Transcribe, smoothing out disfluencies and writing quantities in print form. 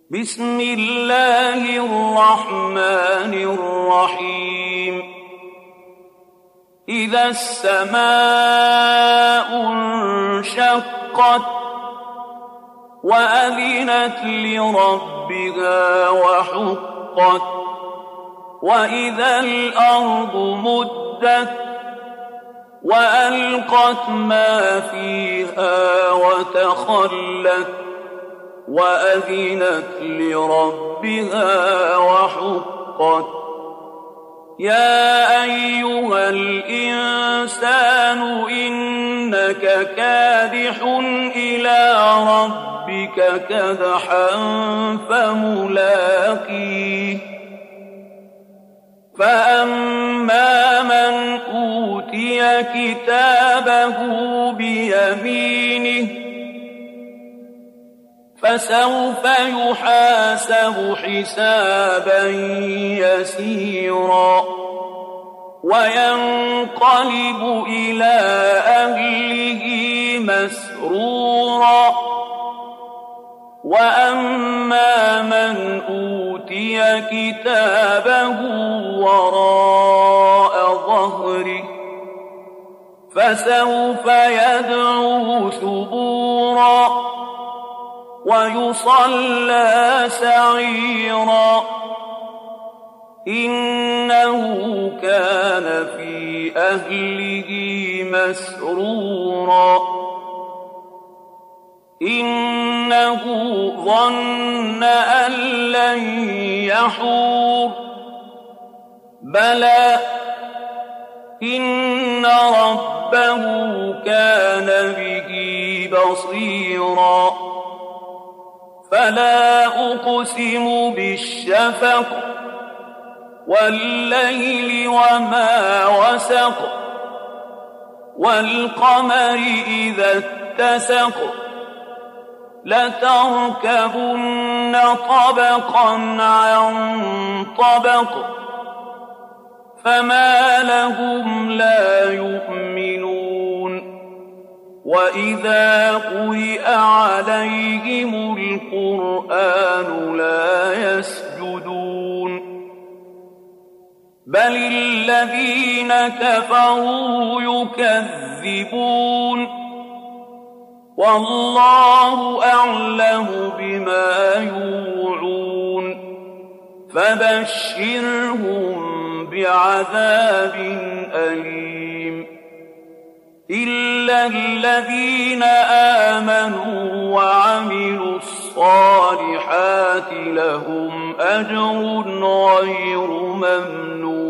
بسم الله الرحمن الرحيم إذا السماء انشقت وأذنت لربها وحقت وإذا الأرض مدت وألقت ما فيها وتخلت وأذنت لربها وحقت يا أيها الإنسان إنك كادح إلى ربك كدحا فملاقيه فأما من أوتي كتابه بيمينه فسوف يحاسب حسابا يسيرا وينقلب إلى أهله مسرورا وأما من أوتي كتابه وراء ظهره فسوف يدعو ثبورا ويصلى سعيرا إنه كان في أهله مسرورا إنه ظن أن لن يحور بلى إن ربه كان به بصيرا فلا أقسم بالشفق والليل وما وسق والقمر إذا اتسق لتركبن طبقا عن طبق فما لهم لا يؤمنون وإذا قرئ عليهم القرآن لا يسجدون بل الذين كفروا يكذبون والله أعلم بما يوعون فبشرهم بعذاب أليم إلا الذين آمنوا وعملوا الصالحات لهم أجر غير ممنون